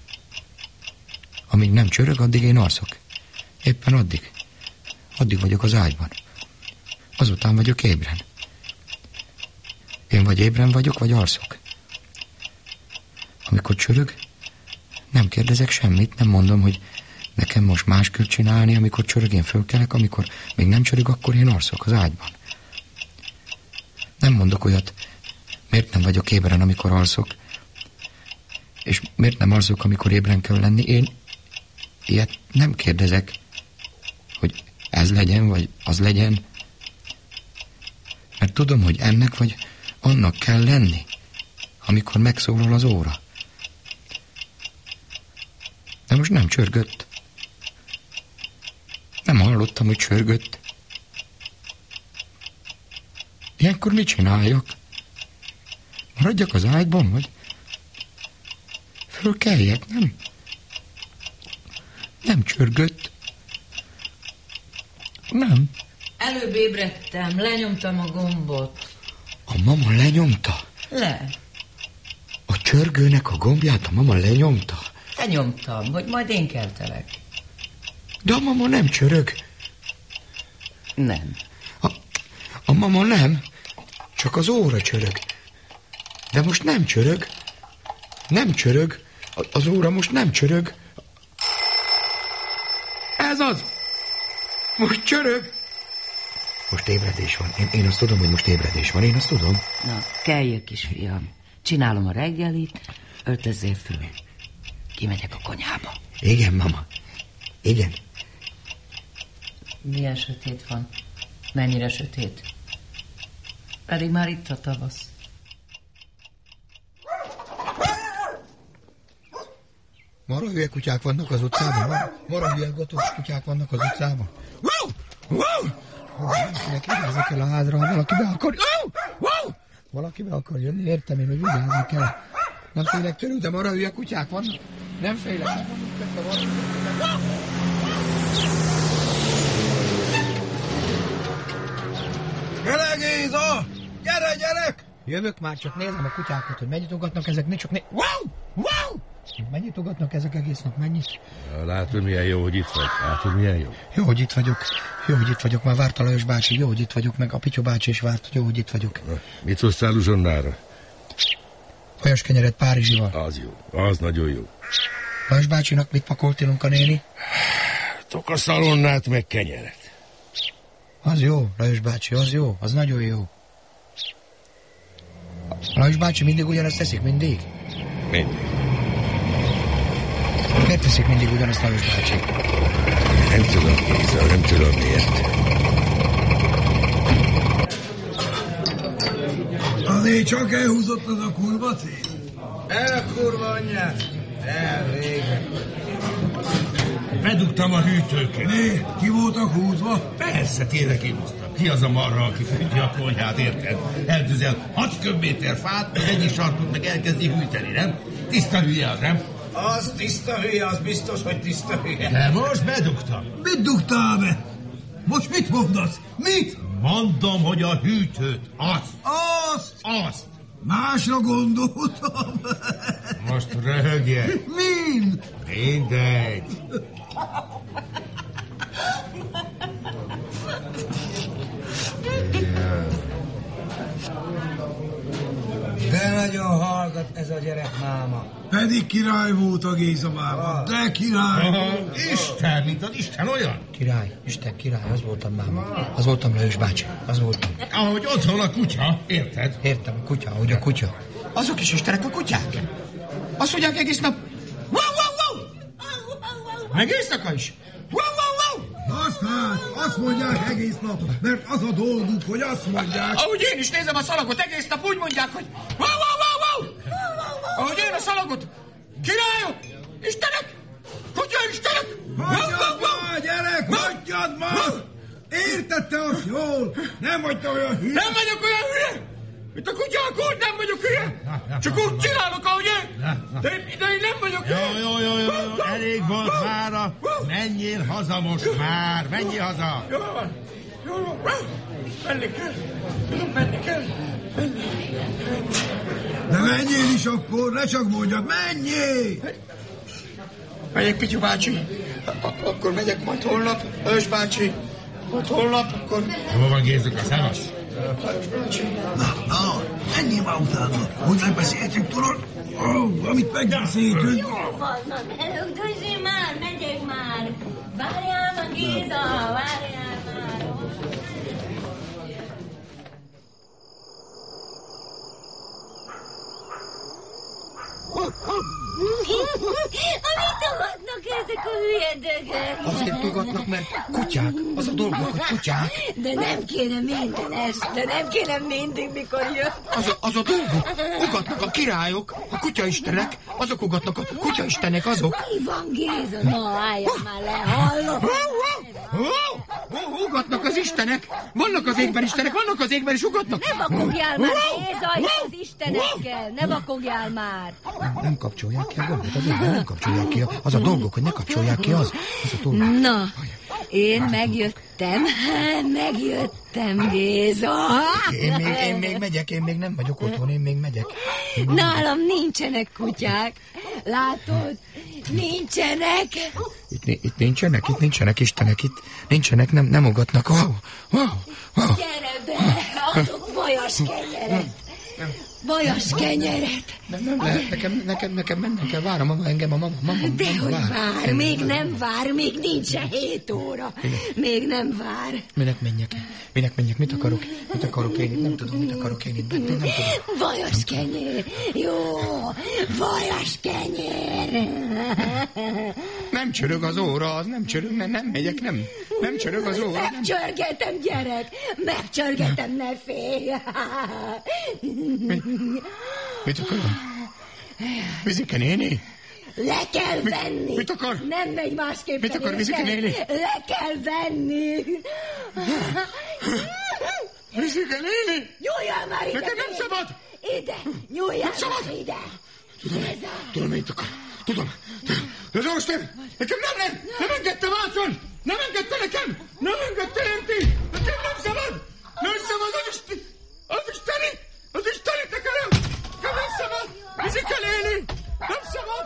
Amíg nem csörög, addig én alszok. Éppen addig. Addig vagyok az ágyban. Azután vagyok ébren. Én vagy ébren vagyok, vagy alszok. Amikor csörög, nem kérdezek semmit, nem mondom, hogy nekem most más kell csinálni, amikor csörög, én fölkelek, amikor még nem csörög, akkor én alszok az ágyban. Nem mondok olyat, miért nem vagyok ébren, amikor alszok, és miért nem alszok, amikor ébren kell lenni. Én ilyet nem kérdezek, hogy ez legyen, vagy az legyen, mert tudom, hogy ennek vagy annak kell lenni, amikor megszólal az óra. De most nem csörgött. Nem hallottam, hogy csörgött. Ilyenkor mit csináljak? Maradjak az ágyban, vagy fölkeljek, nem? Nem csörgött. Nem. Előbb ébredtem, lenyomtam a gombot. A mama lenyomta? Le. A csörgőnek a gombját a mama lenyomta? Lenyomtam, hogy majd én keltelek. De a mama nem csörög. Nem. A, a mama nem, csak az óra csörög. De most nem csörög. Nem csörög. Az óra most nem csörög. Ez az. Most csörög. Most ébredés van. Én, én azt tudom, hogy most ébredés van. Én azt tudom. Na, kelljél, kisfiam. Csinálom a reggelit, öltözzél föl. Kimegyek a konyhába. Igen, mama. Igen. Milyen sötét van. Mennyire sötét. Pedig már itt a tavasz. Marha hülye kutyák vannak az utcában? Marha, marha hülye gatós kutyák vannak az utcában? Wow! Wow! Valakinek vigyázni kell a házra, ha valaki be akar... Wow! Valaki be akar jönni, értem én, hogy vigyázni kell. Nem félek tőlük, de marha hülye kutyák vannak. Nem félek, nem mondjuk, Gyere, Géza! Gyere, gyerek! Jövök már, csak nézem a kutyákat, hogy mennyit ugatnak ezek, ne csak né... Wow! Wow! Mennyit ugatnak ezek egész nap, mennyit? Ja, látod, milyen jó, hogy itt vagy. Látod, milyen jó. Jó, hogy itt vagyok. Jó, hogy itt vagyok. Már várt a Lajos bácsi. Jó, hogy itt vagyok. Meg a Pityó bácsi is várt. Jó, hogy itt vagyok. Na, mit hoztál uzsonnára? Vajas kenyeret Párizsival. Az jó. Az nagyon jó. Lajos bácsinak mit pakoltilunk a néni? Tokaszalonnát meg kenyeret. Az jó, Lajos bácsi, az jó. Az nagyon jó. Lajos bácsi mindig ugyanazt teszik, mindig? Mindig. Miért teszik mindig ugyanazt, Lajos bácsi? Nem tudom, Géza, nem tudom miért. Azért csak elhúzott az a kurva cél. El kurva anyját! El végre! Bedugtam a hűtőket. Né, ki voltak húzva? Persze, tényleg én hoztam. Ki az a marha, aki fűti a konyhát, érted? Eltűzel hat köbméter fát, meg egyik sarkot meg elkezdi hűteni, nem? Tiszta hülye az, nem? Az tiszta hülye, az biztos, hogy tiszta hülye. De most bedugtam. Mit dugtál be? Most mit mondasz? Mit? Mondom, hogy a hűtőt, azt. Azt? Azt. Másra gondoltam. Most röhögjek. Min? Mindegy. De nagyon hallgat ez a gyerek máma. Pedig király volt a Géza máma. De király volt. Isten, mint az Isten olyan. Király, Isten király, az voltam máma. Az voltam Lajos bácsi, az voltam. Ahogy otthon a kutya, érted? Értem, a kutya, ahogy a kutya. Azok is istenek a kutyák. Azt mondják egész nap. Wow, wow, wow! Meg éjszaka is. Wow, wow, wow! Azt hát, azt mondják egész nap, mert az a dolguk, hogy azt mondják. Ahogy én is nézem a szalagot egész nap, úgy mondják, hogy wow, wow, wow, wow! Ahogy én a szalagot, királyok, istenek, kutya istenek! Hagyjad már, gyerek, hagyjad már! Értette azt jól? Nem vagy te olyan hülye? Nem vagyok olyan hülye! Mint a kutyák úgy nem vagyok hülye! Csak úgy csinálok, ahogy én! De, de én nem vagyok hülye! Jó, jó, jó, jó, jó. Elég volt mára. Menjél haza most már. Menjél haza. Jó van. Jó van. Menni kell. Tudom, menni kell. Menni. De menjél is akkor, ne csak mondjad, menjél! Megyek, Pityu bácsi. Akkor megyek majd holnap, Lajos bácsi. Majd holnap, akkor... Hol van Gézuka, szevasz? Lajos bácsi. Na, na, menjél már utána. Hogy megbeszéltünk, tudod? Ó, amit megbeszéltünk. Jó van, na, elögdözzél már, megyek már. Várjál a Géza, várjál már. Amit avatnak ezek a hülye dögök? Azért ugatnak, mert kutyák. Az a dolgok, hogy kutyák. De nem kéne minden este, nem kéne mindig, mikor jön. Az a, az a dolgok. Ugatnak a királyok, a kutyaistenek. Azok ugatnak a kutyaistenek, azok. Mi van, Géza? Na, álljál már le, hallom. Ugatnak az istenek. Vannak az égben istenek, vannak az égben, és ugatnak. Ne vakogjál már, Géza, az istenekkel. Ne vakogjál már. Nem, nem kapcsolják ki a gombot, az égben nem kapcsolják ki. Az a dolgok, hogy ne kapcsolják ki az. Az a dolgok. Na, én megjöttem, megjöttem, Géza. Én még, én még megyek, én még nem vagyok otthon, én még megyek. Én még Nálam nincsenek kutyák. Látod? Nincsenek. Itt, itt nincsenek, itt nincsenek istenek, itt nincsenek, nem, nem ugatnak. Wow, wow, wow. Gyere be, adok vajas kenyeret. Vajas kenyeret. Nem, nem lehet, nekem, nekem, nekem mennem kell, vár a mama engem, a mama, mama. Dehogy vár. vár, még nem vár, még nincsen hét óra. Még nem vár. Minek menjek? Minek menjek? Mit akarok? Mit akarok én itt? Nem tudom, mit akarok én itt benni, nem tudom. Vajas kenyér. Jó, vajas kenyér. Nem csörög az óra, az nem csörög, nem, nem megyek, nem. Nem csörög az óra. Megcsörgetem, gyerek. Megcsörgetem, ne félj. Mi? Mit akarom? Vizike néni? Le kell mit, venni. Mit akar? Nem megy másképpen. Mit akar Vizike néni? Le kell venni. Vizike néni? Nyúljál már ide. Nekem nem szabad. Ide, nyúljál már ide. Tudom, tudom, mit akar. Tudom. De az orvos nem, nekem nem, nem, nem engedte Vácon. Nem engedte nekem. Nem engedte érti. Nekem nem szabad. Nem szabad az Isten. Az Isteni. Az Istenit nekem nem. Nekem nem szabad. Vizike néni. Nem szabad.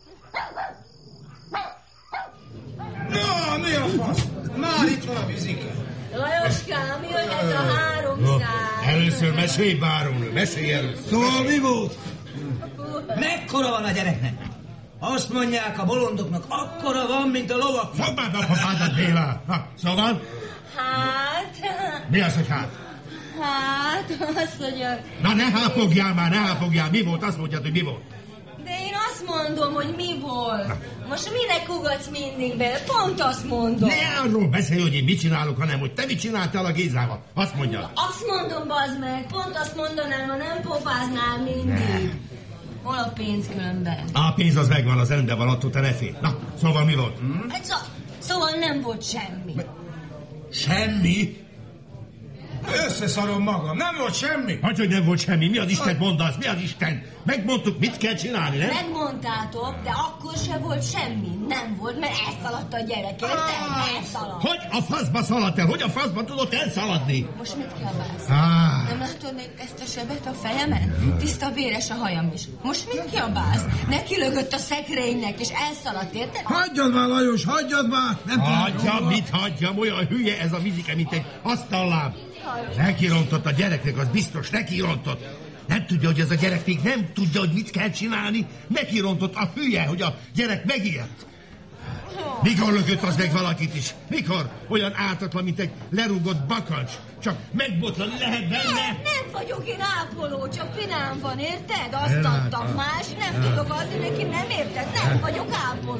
Na, mi a fasz? Már itt van a Vizike. Lajoskám, jöhet a háromszáz. Először mesélj, bárónő, mesélj először. Szóval mi volt? Mekkora van a gyereknek? Azt mondják a bolondoknak, akkora van, mint a lovak. Fogd már be a pofádat, Béla. Na, szóval? Hát... Mi az, hogy hát? Hát, azt mondja... Na, ne hápogjál már, ne hápogjál. Mi volt? Azt mondjad, hogy mi volt. De én azt mondom, hogy mi volt. Most minek ugatsz mindig be? Pont azt mondom. Ne arról beszélj, hogy én mit csinálok, hanem hogy te mit csináltál a Gézával. Azt mondja. Azt mondom, bazd meg. Pont azt mondanám, ha nem pofáznál mindig. Hol a pénz különben? A pénz az megvan, az rendben van, attól te ne félj. Na, szóval mi volt? Hm? Hát szó, szóval nem volt semmi. Semmi? Összeszarom magam, nem volt semmi. Hogy, hogy nem volt semmi? Mi az Isten mondasz? Mi az Isten? Megmondtuk, mit kell csinálni, nem? Megmondtátok, de akkor se volt semmi. Nem volt, mert elszaladt a gyerek, érted? Elszaladt. Hogy a faszba szaladt el? Hogy a faszba tudott elszaladni? Most mit kiabálsz? Ah. Nem látod még ezt a sebet a fejemen? Tiszta véres a hajam is. Most mit kiabálsz? Neki lögött a szekrénynek, és elszaladt, érted? Hagyjad már, Lajos, hagyjad már! Nem hagyjam, mit hagyjam? Olyan hülye ez a Vizike, mint egy asztalláb. Nekirontott a gyereknek, az biztos, nekirontott. Nem tudja, hogy ez a gyerek még nem tudja, hogy mit kell csinálni. Nekirontott a hülye, hogy a gyerek megijedt. Mikor lökött az meg valakit is? Mikor? Olyan ártatlan, mint egy lerúgott bakancs. Csak megbotlani lehet benne. Nem, nem vagyok én ápoló, csak pinám van, érted? Azt adtam más, nem tudok adni neki, nem érted? Nem vagyok ápoló.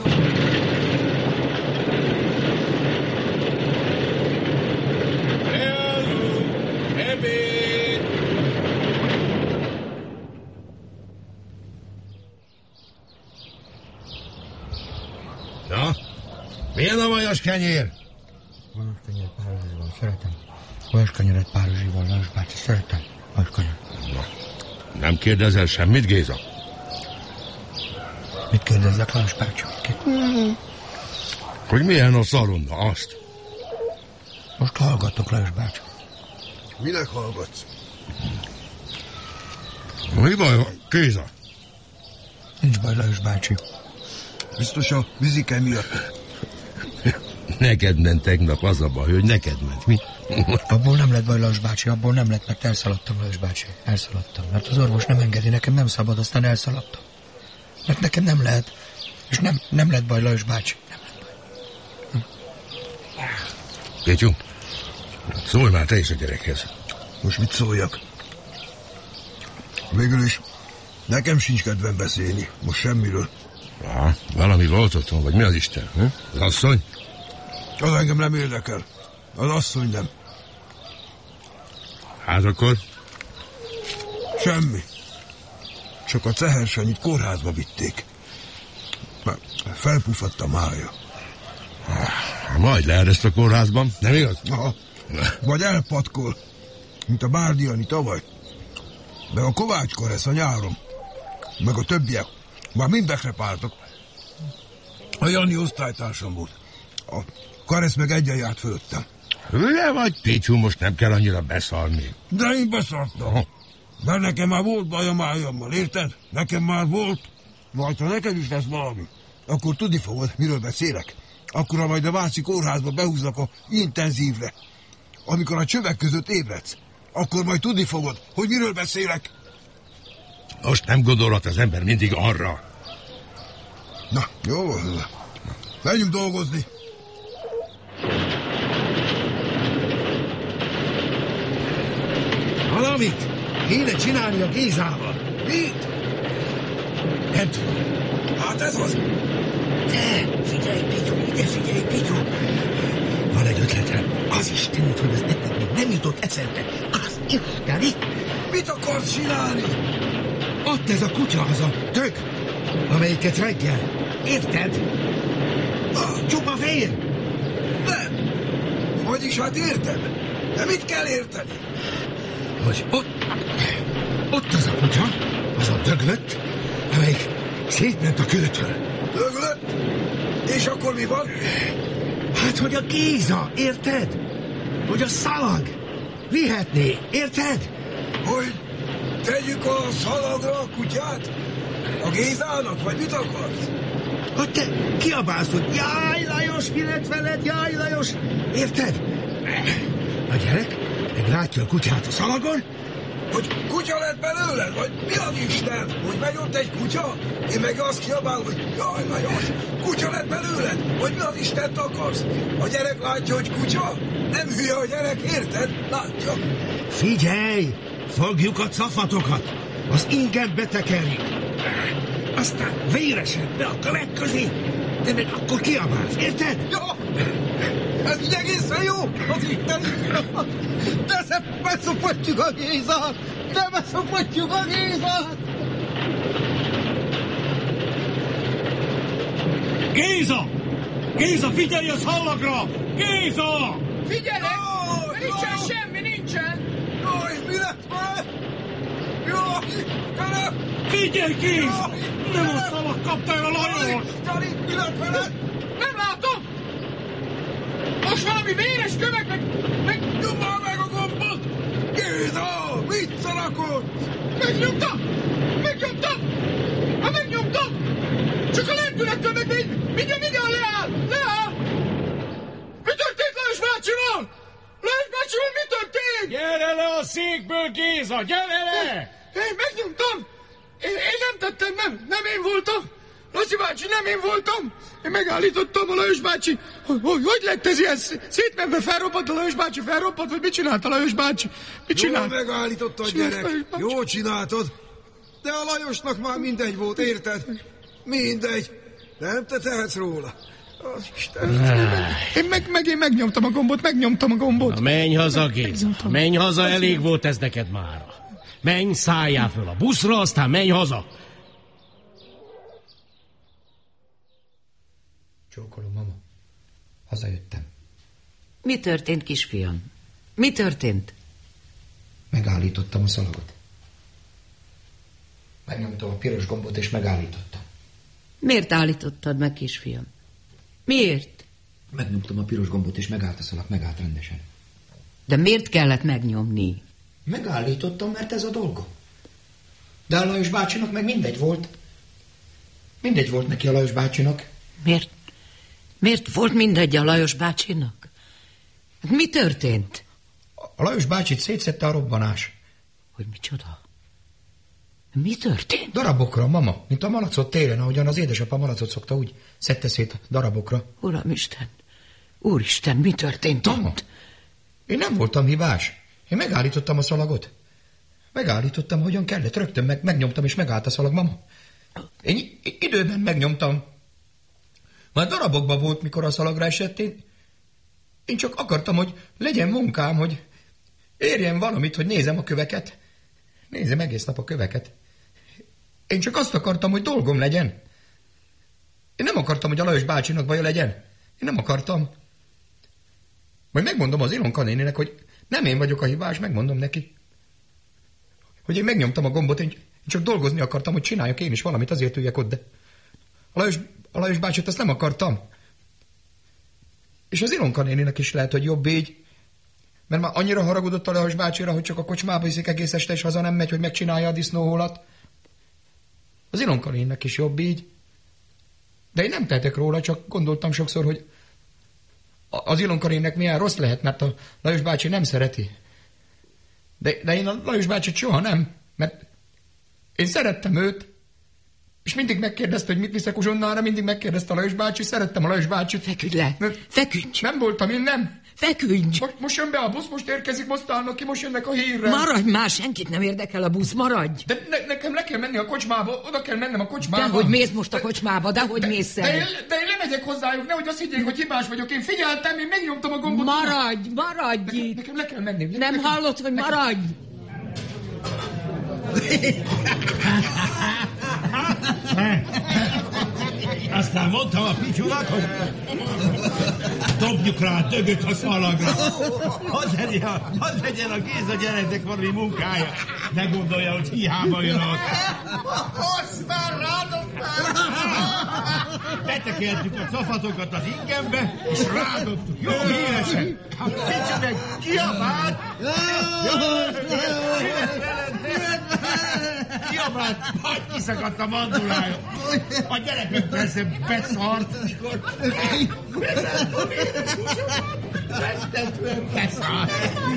Ebéd! Na, milyen a vajas kenyér? Van a kenyér, pár van, Lajos-kenyeret Párizsival, Lajos bácsi, szeretem. Lajos-kenyeret. Nem kérdezel semmit, Géza? Mit kérdezzek, Lajos bácsi? Mm. Hogy milyen a szalonna, azt? Most hallgatok, Lajos bácsi. Minek hallgatsz? Mi baj, Géza? Nincs baj, Lajos bácsi. Biztos a vizike miatt. Neked ment tegnap az a baj, hogy neked ment, mi? Abból nem lett baj, Lajos bácsi, abból nem lett, mert elszaladtam, Lajos bácsi. Elszaladtam, mert az orvos nem engedi, nekem nem szabad, aztán elszaladtam. Mert nekem nem lehet, és nem, nem lett baj, Lajos bácsi. Nem lett baj. Hm. Pétyú, szólj már te is a gyerekhez. Most mit szóljak? Végül is nekem sincs kedvem beszélni, most semmiről. Á, valami volt otthon, vagy mi az Isten? Hm? Az asszony? Az engem nem érdekel. Az asszony nem. Hát akkor? Semmi. Csak a Cehersanyit kórházba vitték. Mert felpufadt a mája. Majd lehet ezt a kórházban, nem igaz? Aha. Vagy elpatkol, mint a Bárdiani tavaly. Meg a Kovács Karesz a nyáron. Meg a többiek. Már mind bekrepáltak. A Jani osztálytársam volt. A Karesz meg egyen járt fölöttem. Hülye vagy, Picsú, most nem kell annyira beszarni. De én beszartam. Aha. Mert nekem már volt baj a májammal, érted? Nekem már volt. Majd ha neked is lesz valami, akkor tudni fogod, miről beszélek. Akkor ha majd a Váci kórházba behúznak a intenzívre. Amikor a csövek között ébredsz, akkor majd tudni fogod, hogy miről beszélek. Most nem gondolhat az ember mindig arra. Na, jó, menjünk dolgozni. Valamit kéne csinálni a Gézával. Mit? Nem tudom. Hát ez az. Te, figyelj, Pityú, ide figyelj, Pityú. Van egy ötletem. Az Istenit, hogy ez neked még nem jutott eszembe. Az Isteni. Mit akarsz csinálni? Ott ez a kutya, az a tök, amelyiket reggel. Érted? Ah. Csupa fér. Nem. Vagyis hát értem. De mit kell érteni? Hogy ott, ott az a kutya, az a döglött, amelyik szétment a kőtől. Döglött? És akkor mi van? Hát, hogy a Géza, érted? Hogy a szalag vihetné, érted? Hogy tegyük a szalagra a kutyát? A Gézának, vagy mit akarsz? Hogy te kiabálsz, hogy jaj, Lajos, mi lett veled, jaj, Lajos, érted? A gyerek meg látja a kutyát a szalagon. Hogy kutya lett belőled, vagy mi az Isten? Hogy megy ott egy kutya? Én meg azt kiabál, hogy jaj, Lajos, kutya lett belőled? Vagy mi az Istent akarsz? A gyerek látja, hogy kutya? Nem hülye a gyerek, érted? Látja. Figyelj! Fogjuk a cafatokat, az ingem betekerjük. Aztán véresen be a kövek közé, de meg akkor kiabálsz, érted? Ja, ez így egészen jó, az Isten. De beszopatjuk a Gézát! De beszopatjuk a Gézát! Géza! Géza, figyelj a szallagra! Géza! Figyelek! Oh, nincsen oh. semmi, nincsen! Jaj, mi lett már? Jaj, Istenem! Figyelj, Géz! Nem a szalag kapta el a Lajos! Istenem, mi lett veled? Nem látom! Most valami véres kövek, meg... meg... Nyomd már meg a gombot! Géza, mit szalakod? Megnyomtam! Megnyomtam! Ha megnyomtam! Csak a lendülettől meg még... mindjárt, mindjárt leáll! Leáll! Mi történt Lajos bácsival? Lajos bácsival mi történt? Gyere le a székből, Géza! Gyere le! Én megnyomtam! Én, én nem tettem, nem, nem én voltam! Laci bácsi, nem én voltam! Én megállítottam a Lajos bácsi. Hogy, hogy lett ez ilyen szétmenve, felrobbant a Lajos bácsi, felrobbant, vagy mit csinált a Lajos bácsi? Mit csinált? Jól megállította a gyerek. Jól csináltad. De a Lajosnak már mindegy volt, érted? Mindegy. Nem te tehetsz róla. Az Isten. Én meg, meg én megnyomtam a gombot, megnyomtam a gombot. Na, menj haza, Géza. Menj haza, elég volt ez neked mára. Menj, szálljál föl a buszra, aztán menj haza. Csókolom, mama. Hazajöttem. Mi történt, kisfiam? Mi történt? Megállítottam a szalagot. Megnyomtam a piros gombot, és megállítottam. Miért állítottad meg, kisfiam? Miért? Megnyomtam a piros gombot, és megállt a szalag, megállt rendesen. De miért kellett megnyomni? Megállítottam, mert ez a dolga. De a Lajos bácsinak meg mindegy volt. Mindegy volt neki a Lajos bácsinak. Miért? Miért volt mindegy a Lajos bácsinak? Mi történt? A Lajos bácsit szétszette a robbanás. Hogy micsoda? Mi történt? Darabokra, mama, mint a malacot télen, ahogyan az édesapa malacot szokta, úgy szedte szét darabokra. Uramisten, Úristen, mi történt mama, ott? Én nem voltam hibás. Én megállítottam a szalagot. Megállítottam, hogyan kellett. Rögtön meg, megnyomtam, és megállt a szalag, mama. Én időben megnyomtam. Már darabokban volt, mikor a szalagra esett. Én, én csak akartam, hogy legyen munkám, hogy érjen valamit, hogy nézem a köveket. Nézem egész nap a köveket. Én csak azt akartam, hogy dolgom legyen. Én nem akartam, hogy a Lajos bácsinak baja legyen. Én nem akartam. Majd megmondom az Ilonka néninek, hogy nem én vagyok a hibás, megmondom neki. Hogy én megnyomtam a gombot, én csak dolgozni akartam, hogy csináljak én is valamit, azért üljek ott, de a Lajos, a Lajos bácsit azt nem akartam. És az Ilonka néninek is lehet, hogy jobb így, mert már annyira haragudott a Lajos bácsira, hogy csak a kocsmába iszik egész este, és haza nem megy, hogy megcsinálja a disznóhólat. Az Ilonka néninek is jobb így. De én nem tehetek róla, csak gondoltam sokszor, hogy az Ilonka néninek milyen rossz lehet, mert a Lajos bácsi nem szereti. De, de én a Lajos bácsit soha nem, mert én szerettem őt, és mindig megkérdezte, hogy mit viszek uzsonnára, mindig megkérdezte a Lajos bácsi, szerettem a Lajos bácsit. Feküdj le, feküdj! Nem voltam én, nem. Feküdj! Most, most jön be a busz, most érkezik, most állnak ki, most jönnek a hírre. Maradj már, senkit nem érdekel a busz, maradj! De ne, nekem le kell menni a kocsmába, oda kell mennem a kocsmába. Dehogy mész most a kocsmába, dehogy de, mész el. De, de, én, de én lemegyek hozzájuk, nehogy azt higgyék, hogy hibás vagyok. Én figyeltem, én megnyomtam a gombot. Maradj, maradj itt! Nekem le kell menni. Le, nem nekem, hallott, hogy nekem... maradj! Aztán mondtam a pityúnak, hogy dobjuk rá a dögöt a szalagra. Az legyen a, az legyen a Géza gyereknek valami munkája. Ne gondolja, hogy hiába jön az. Azt már rádobtál! Betekeltük a cafatokat az ingembe, és rádobtuk. Jó híresen. A picsa meg kiabált. Kiabált, majd kiszakadt a mandulája. A gyerek meg persze beszart, mikor rettetően beszart.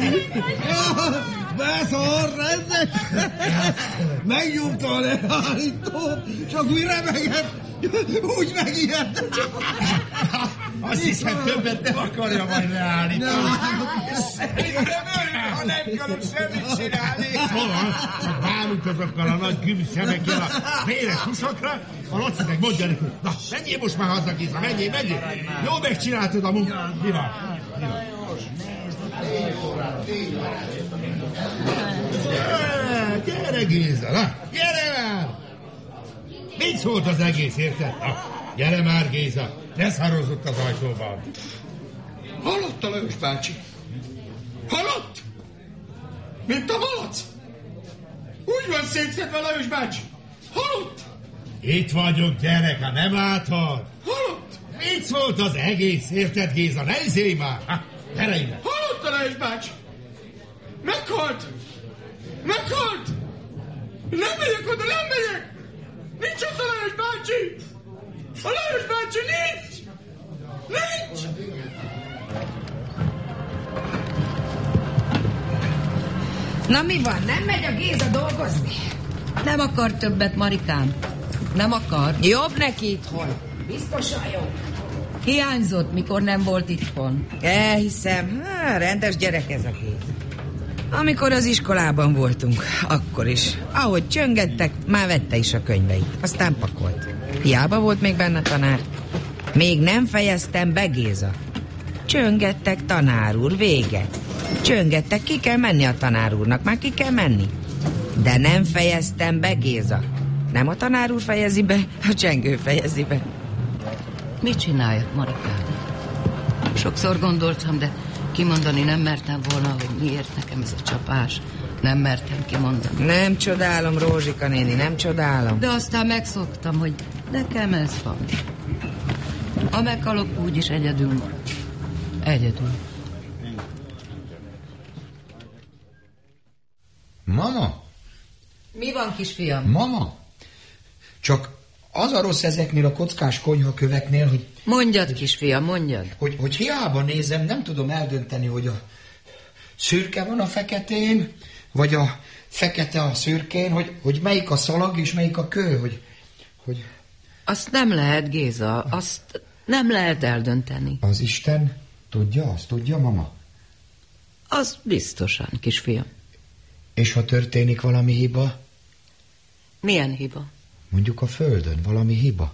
Beszart, rendek! Megnyomta a leállító, csak úgy remegett, úgy megijedt. Azt hiszem, többet nem akarja majd leállítani. Szerintem örül, ha nem akarok semmit csinálni. Szóval, csak várunk azokkal a nagy gümszemekkel a véres húsokra, a Laci meg mondja neki, na, menjél most már haza, Géza, menjél, menjél. Jó, megcsináltad a munkát. Mi van? Gyere, Géza, na, gyere már! Mit szólt az egész, érted? Na, gyere már, Géza, ne szarozott az ajtóban. Halott a Lajos bácsi. Halott! Mint a malac. Úgy van szétszedve Lajos bácsi. Halott! Itt vagyok, gyerek, ha nem látod. Halott! Mit szólt az egész, érted, Géza? Ne izélj már! Ha, gyere ide! Halott a Lajos bácsi! Meghalt! Meghalt! Nem megyek oda, nem megyek! Nincs ott a Lajos bácsi! A Lajos bácsi nincs! Nincs! Na mi van, nem megy a Géza dolgozni? Nem akar többet, Marikám. Nem akar. Jobb neki itthon. Biztosan jobb. Hiányzott, mikor nem volt itthon. Elhiszem, há, rendes gyerek ez a Géza. Amikor az iskolában voltunk, akkor is. Ahogy csöngettek, már vette is a könyveit. Aztán pakolt. Hiába volt még benne tanár. Még nem fejeztem be, Géza. Csöngettek, tanár úr, vége. Csöngettek, ki kell menni a tanár úrnak, már ki kell menni. De nem fejeztem be, Géza. Nem a tanár úr fejezi be, a csengő fejezi be. Mit csináljak, Marikám? Sokszor gondoltam, de Kimondani nem mertem volna, hogy miért nekem ez a csapás. Nem mertem kimondani. Nem csodálom, Rózsika néni, nem csodálom. De aztán megszoktam, hogy nekem ez van. Ha meghalok, úgyis egyedül marad. Egyedül. Mama? Mi van, kisfiam? Mama? Csak az a rossz ezeknél a kockás konyhaköveknél, hogy... Mondjad, kisfiam, mondjad. Hogy, hogy hiába nézem, nem tudom eldönteni, hogy a szürke van a feketén, vagy a fekete a szürkén, hogy, hogy melyik a szalag és melyik a kő, hogy... hogy... Azt nem lehet, Géza, azt nem lehet eldönteni. Az Isten tudja, azt tudja, mama? Az biztosan, kisfiam. És ha történik valami hiba? Milyen hiba? Mondjuk a földön valami hiba.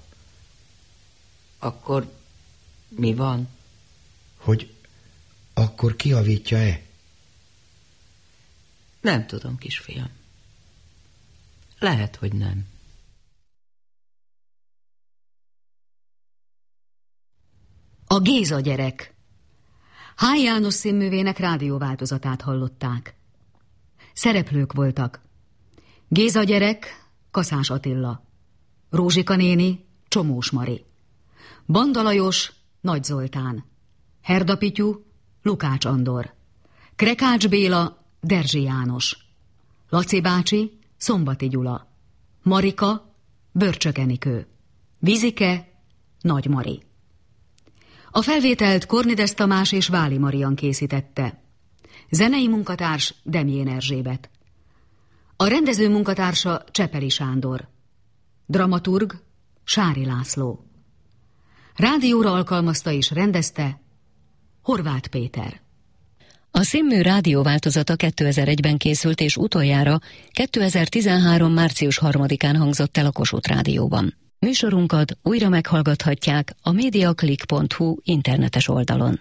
Akkor mi van? Hogy akkor kijavítja-e? Nem tudom, kisfiam. Lehet, hogy nem. A Géza gyerek. H. János színművének rádióváltozatát hallották. Szereplők voltak. Géza gyerek, Kaszás Attila. Rózsika néni, Csomós Mari. Banda Lajos, Nagy Zoltán. Herda Pityu, Lukács Andor. Krekács Béla, Derzsi János. Laci bácsi, Szombati Gyula. Marika, Börcsök Enikő. Vizike, Nagy Mari. A felvételt Kornides Tamás és Váli Marian készítette. Zenei munkatárs Demjén Erzsébet. A rendező munkatársa Csepeli Sándor. Dramaturg Sári László. Rádióra alkalmazta és rendezte Horváth Péter. A színmű rádióváltozata kétezer-egyben készült, és utoljára kétezer-tizenhárom. március harmadikán hangzott el a Kossuth Rádióban. Műsorunkat újra meghallgathatják a mediaclick pont hu internetes oldalon.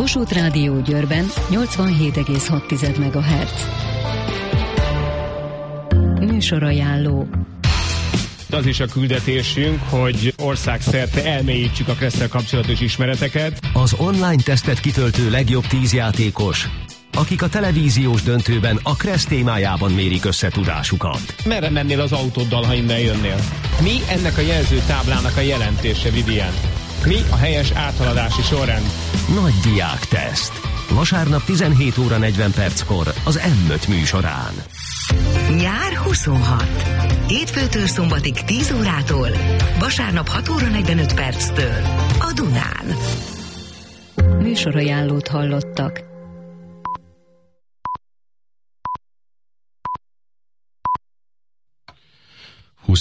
Kossuth Rádió Győrben nyolcvanhét egész hat megahertz. Műsorajánló. Az is a küldetésünk, hogy országszerte elmélyítsük a Kresszel kapcsolatos ismereteket. Az online tesztet kitöltő legjobb tíz játékos, akik a televíziós döntőben a Kressz témájában mérik összetudásukat. Merre mennél az autóddal, ha innen jönnél? Mi ennek a jelzőtáblának a jelentése, Vivian? Mi a helyes áthaladási sorrend? Nagy diák teszt. Vasárnap tizenhét óra negyven perckor az M öt műsorán. Nyár huszonhat. Hétfőtől szombatig tíz órától, vasárnap hat óra negyvenöt perctől a Dunán. Műsorajánlót hallottak.